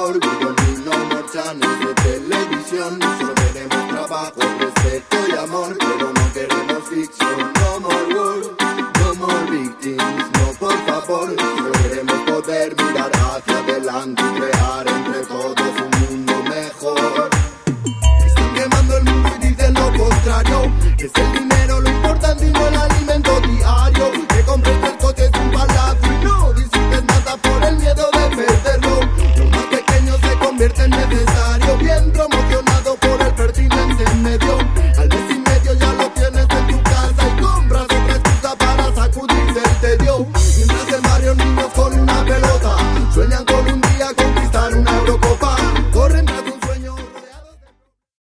more, we don't need no more channels de televisión. Solo queremos trabajo, respeto y amor, pero no queremos ficción. No more war, no more victims, no por favor. Solo queremos poder mirar hacia adelante y crear entre todos un mundo mejor. Están quemando el mundo y dicen lo contrario, que es el dinero